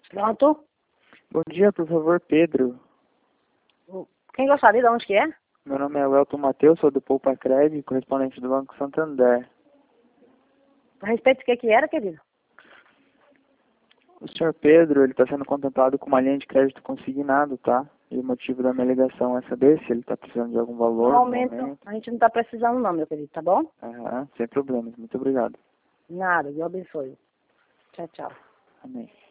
Pronto. Bom dia, por favor, Pedro. Quem gostaria de onde que é? Meu nome é Welton Matheus, sou do Poupa Cred, correspondente do Banco Santander. A respeito do que era, querido? O senhor Pedro, ele está sendo contemplado com uma linha de crédito consignado, tá? E o motivo da minha ligação é saber se ele está precisando de algum valor No no momento, momento. a gente não está precisando não, meu querido, tá bom? Sem problemas. Muito obrigado. Nada, Deus abençoe. Tchau, tchau. Amém.